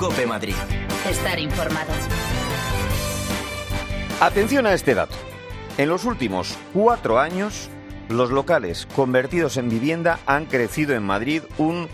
COPE Madrid. Estar informado. Atención a este dato. En los últimos 4 años, los locales convertidos en vivienda han crecido en Madrid un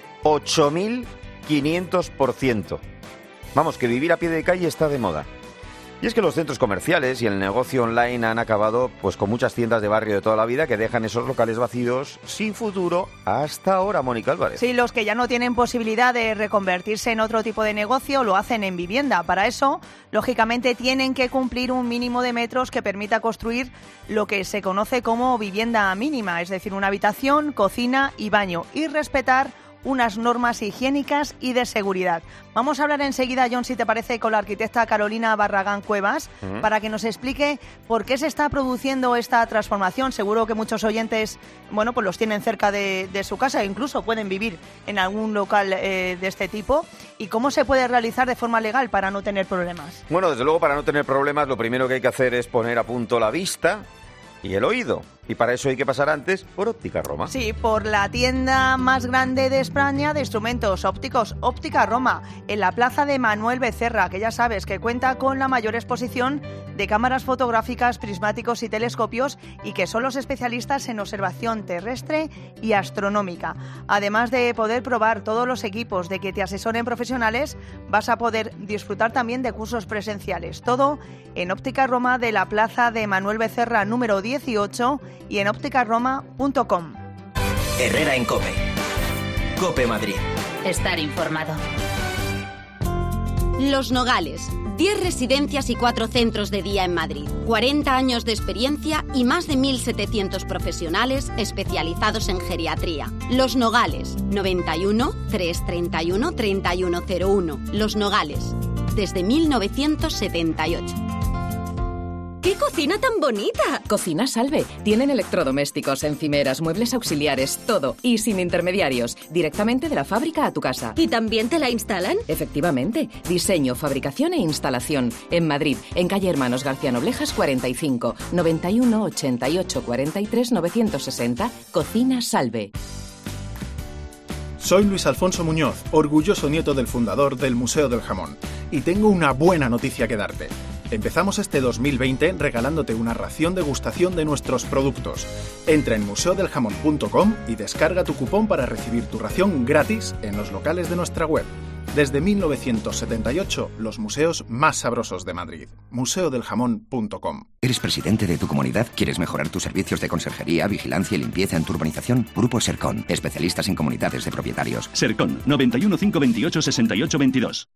8.500%. Vamos, que vivir a pie de calle está de moda. Y es que los centros comerciales y el negocio online han acabado pues con muchas tiendas de barrio de toda la vida que dejan esos locales vacíos sin futuro hasta ahora, Mónica Álvarez. Sí, los que ya no tienen posibilidad de reconvertirse en otro tipo de negocio lo hacen en vivienda. Para eso, lógicamente, tienen que cumplir un mínimo de metros que permita construir lo que se conoce como vivienda mínima, es decir, una habitación, cocina y baño, y respetar unas normas higiénicas y de seguridad. Vamos a hablar enseguida, John, si te parece, con la arquitecta Carolina Barragán Cuevas, para que nos explique por qué se está produciendo esta transformación. Seguro que muchos oyentes, bueno, pues los tienen cerca de su casa e incluso pueden vivir en algún local de este tipo. ¿Y cómo se puede realizar de forma legal para no tener problemas? Bueno, desde luego, para no tener problemas, lo primero que hay que hacer es poner a punto la vista y el oído. Y para eso hay que pasar antes por Óptica Roma. Sí, por la tienda más grande de España de instrumentos ópticos, Óptica Roma, en la plaza de Manuel Becerra, que ya sabes que cuenta con la mayor exposición de cámaras fotográficas, prismáticos y telescopios, y que son los especialistas en observación terrestre y astronómica. Además de poder probar todos los equipos, de que te asesoren profesionales, vas a poder disfrutar también de cursos presenciales. Todo en Óptica Roma de la plaza de Manuel Becerra número 18 y en ópticaroma.com. Herrera en COPE. COPE Madrid. Estar informado. Los Nogales. 10 residencias y 4 centros de día en Madrid. 40 años de experiencia y más de 1.700 profesionales especializados en geriatría. Los Nogales. 91 331 3101. Los Nogales. Desde 1978. ¡Qué cocina tan bonita! Cocina Salve. Tienen electrodomésticos, encimeras, muebles auxiliares, todo. Y sin intermediarios. Directamente de la fábrica a tu casa. ¿Y también te la instalan? Efectivamente. Diseño, fabricación e instalación. En Madrid, en calle Hermanos García Noblejas 45, 91 88 43 960. Cocina Salve. Soy Luis Alfonso Muñoz, orgulloso nieto del fundador del Museo del Jamón. Y tengo una buena noticia que darte. Empezamos este 2020 regalándote una ración degustación de nuestros productos. Entra en museodeljamón.com y descarga tu cupón para recibir tu ración gratis en los locales de nuestra web. Desde 1978, los museos más sabrosos de Madrid. museodeljamón.com. ¿Eres presidente de tu comunidad? ¿Quieres mejorar tus servicios de conserjería, vigilancia y limpieza en tu urbanización? Grupo Sercon, especialistas en comunidades de propietarios. Sercon, 91 528 68 22.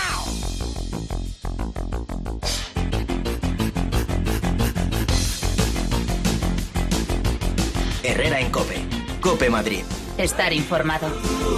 Herrera en COPE. COPE Madrid. Estar informado.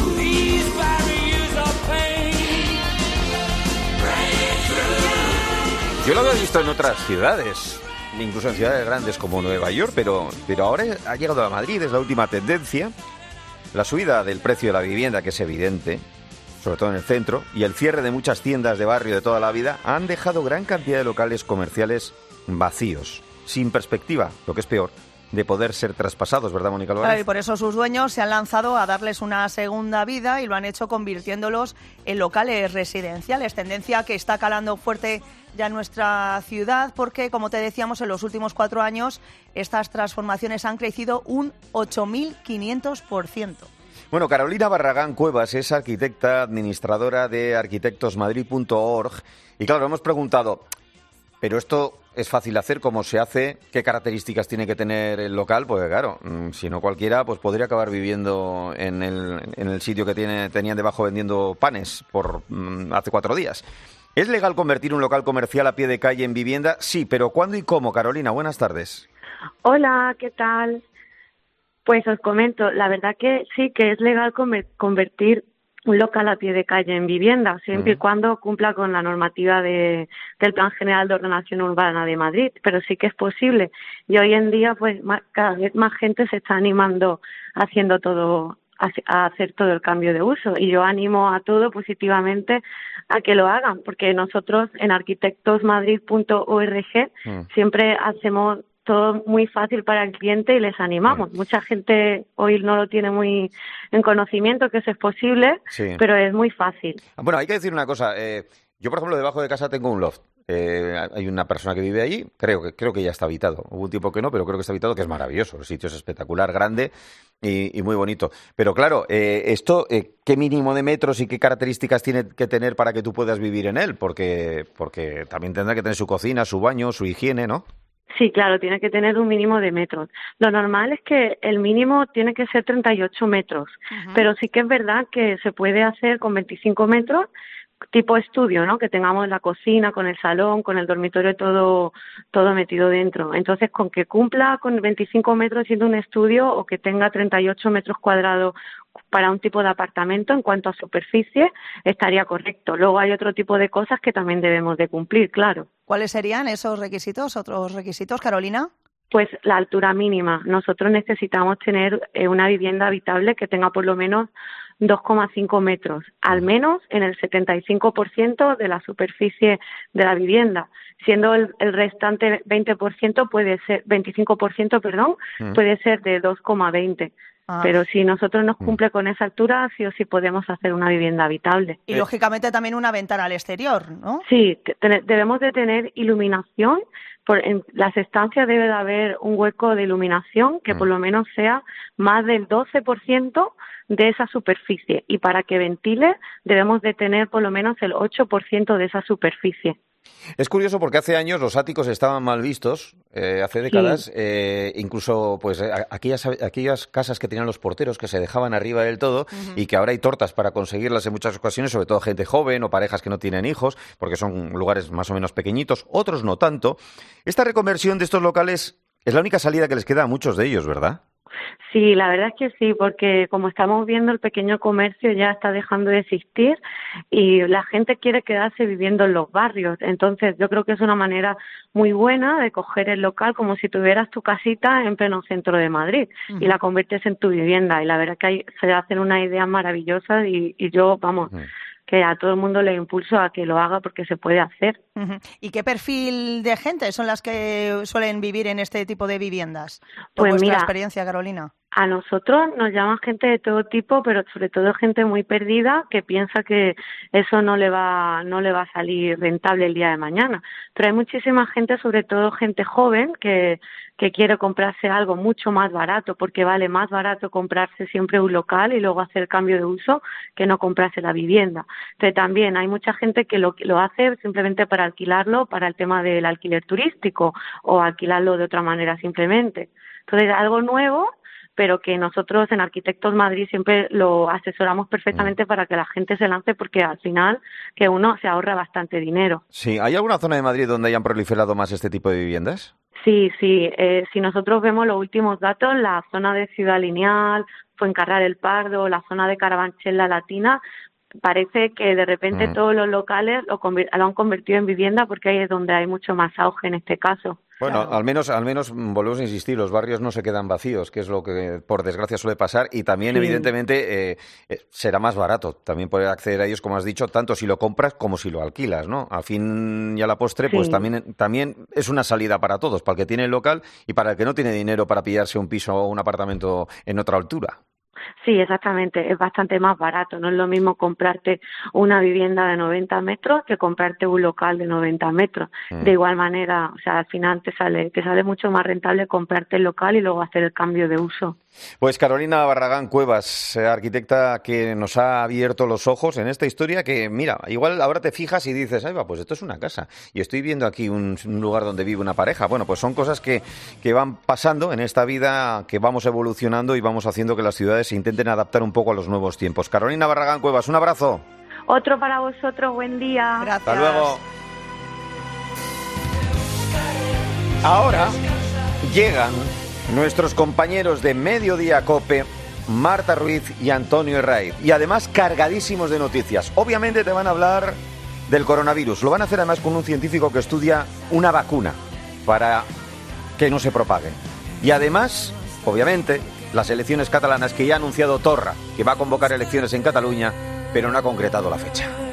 Yo lo había visto en otras ciudades, incluso en ciudades grandes como Nueva York, pero ahora ha llegado a Madrid, es la última tendencia. La subida del precio de la vivienda, que es evidente, sobre todo en el centro, y el cierre de muchas tiendas de barrio de toda la vida han dejado gran cantidad de locales comerciales vacíos, sin perspectiva, lo que es peor, de poder ser traspasados, ¿verdad, Mónica Álvarez? Claro, y por eso sus dueños se han lanzado a darles una segunda vida y lo han hecho convirtiéndolos en locales residenciales, tendencia que está calando fuerte ya en nuestra ciudad porque, como te decíamos, en los últimos 4 años estas transformaciones han crecido un 8.500%. Bueno, Carolina Barragán Cuevas es arquitecta, administradora de arquitectosmadrid.org y claro, hemos preguntado, ¿pero esto es fácil hacer? ¿Cómo se hace? ¿Qué características tiene que tener el local? Pues claro, si no cualquiera pues podría acabar viviendo en el sitio que tenían debajo vendiendo panes por hace 4 días. ¿Es legal convertir un local comercial a pie de calle en vivienda? Sí, pero ¿cuándo y cómo? Carolina, buenas tardes. Hola, ¿qué tal? Pues os comento, la verdad que sí que es legal convertir un local a pie de calle en vivienda, siempre y cuando cumpla con la normativa del Plan General de Ordenación Urbana de Madrid, pero sí que es posible. Y hoy en día, pues cada vez más gente se está animando a hacer todo el cambio de uso. Y yo animo a todo positivamente a que lo hagan, porque nosotros en arquitectosmadrid.org siempre hacemos todo muy fácil para el cliente y les animamos. Mucha gente hoy no lo tiene muy en conocimiento que eso es posible, pero es muy fácil. Bueno, hay que decir una cosa. Yo, por ejemplo, debajo de casa tengo un loft. Hay una persona que vive allí, creo que ya está habitado. Hubo un tiempo que no, pero creo que está habitado, que es maravilloso. El sitio es espectacular, grande y muy bonito. Pero claro, ¿qué mínimo de metros y qué características tiene que tener para que tú puedas vivir en él? Porque también tendrá que tener su cocina, su baño, su higiene, ¿no? Sí, claro, tiene que tener un mínimo de metros. Lo normal es que el mínimo tiene que ser 38 metros, pero sí que es verdad que se puede hacer con 25 metros, tipo estudio, ¿no? Que tengamos la cocina con el salón, con el dormitorio todo metido dentro. Entonces, con que cumpla con 25 metros siendo un estudio o que tenga 38 metros cuadrados para un tipo de apartamento en cuanto a superficie, estaría correcto. Luego hay otro tipo de cosas que también debemos de cumplir, claro. ¿Cuáles serían esos requisitos, otros requisitos, Carolina? Pues la altura mínima. Nosotros necesitamos tener una vivienda habitable que tenga por lo menos 2,5 metros, al menos en el 75% de la superficie de la vivienda, siendo el restante 25% puede ser de 2,20. Pero si nosotros nos cumple con esa altura, sí o sí podemos hacer una vivienda habitable. Y lógicamente también una ventana al exterior, ¿no? Sí, debemos de tener iluminación. En las estancias debe de haber un hueco de iluminación que por lo menos sea más del 12% de esa superficie. Y para que ventile debemos de tener por lo menos el 8% de esa superficie. Es curioso porque hace años los áticos estaban mal vistos, hace décadas, incluso pues aquellas casas que tenían los porteros que se dejaban arriba del todo y que ahora hay tortas para conseguirlas en muchas ocasiones, sobre todo gente joven o parejas que no tienen hijos, porque son lugares más o menos pequeñitos, otros no tanto. Esta reconversión de estos locales es la única salida que les queda a muchos de ellos, ¿verdad? Sí, la verdad es que sí, porque como estamos viendo, el pequeño comercio ya está dejando de existir y la gente quiere quedarse viviendo en los barrios. Entonces, yo creo que es una manera muy buena de coger el local como si tuvieras tu casita en pleno centro de Madrid y la conviertes en tu vivienda. Y la verdad que se hacen unas ideas maravillosas y yo, vamos, que a todo el mundo le impulso a que lo haga porque se puede hacer. ¿Y qué perfil de gente son las que suelen vivir en este tipo de viviendas? Pues vuestra mira, experiencia, Carolina. A nosotros nos llaman gente de todo tipo, pero sobre todo gente muy perdida que piensa que eso no le va a salir rentable el día de mañana. Pero hay muchísima gente, sobre todo gente joven, que quiere comprarse algo mucho más barato, porque vale más barato comprarse siempre un local y luego hacer cambio de uso que no comprarse la vivienda. Pero también hay mucha gente que lo hace simplemente para alquilarlo, para el tema del alquiler turístico o alquilarlo de otra manera simplemente. Entonces, algo nuevo, pero que nosotros en Arquitectos Madrid siempre lo asesoramos perfectamente para que la gente se lance, porque al final que uno se ahorra bastante dinero. Sí, ¿hay alguna zona de Madrid donde hayan proliferado más este tipo de viviendas? Sí, si nosotros vemos los últimos datos, la zona de Ciudad Lineal, Fuencarral el Pardo, la zona de Carabanchel La Latina, parece que de repente todos los locales lo han convertido en vivienda, porque ahí es donde hay mucho más auge en este caso. Bueno, al menos volvemos a insistir, los barrios no se quedan vacíos, que es lo que por desgracia suele pasar, y también evidentemente será más barato también poder acceder a ellos, como has dicho, tanto si lo compras como si lo alquilas, ¿no? Al fin y a la postre, pues también es una salida para todos, para el que tiene el local y para el que no tiene dinero para pillarse un piso o un apartamento en otra altura. Sí, exactamente, es bastante más barato. No es lo mismo comprarte una vivienda de 90 metros que comprarte un local de 90 metros. De igual manera, o sea, al final te sale mucho más rentable comprarte el local y luego hacer el cambio de uso. Pues Carolina Barragán Cuevas, arquitecta que nos ha abierto los ojos en esta historia que, mira, igual ahora te fijas y dices, ay, va, pues esto es una casa y estoy viendo aquí un lugar donde vive una pareja. Bueno, pues son cosas que van pasando en esta vida, que vamos evolucionando y vamos haciendo que las ciudades se intenten adaptar un poco a los nuevos tiempos. Carolina Barragán Cuevas, un abrazo. Otro para vosotros, buen día. Gracias. Hasta luego. Ahora llegan nuestros compañeros de Mediodía COPE, Marta Ruiz y Antonio Herraiz, y además cargadísimos de noticias. Obviamente te van a hablar del coronavirus. Lo van a hacer además con un científico que estudia una vacuna para que no se propague. Y además, obviamente, las elecciones catalanas, que ya ha anunciado Torra que va a convocar elecciones en Cataluña, pero no ha concretado la fecha.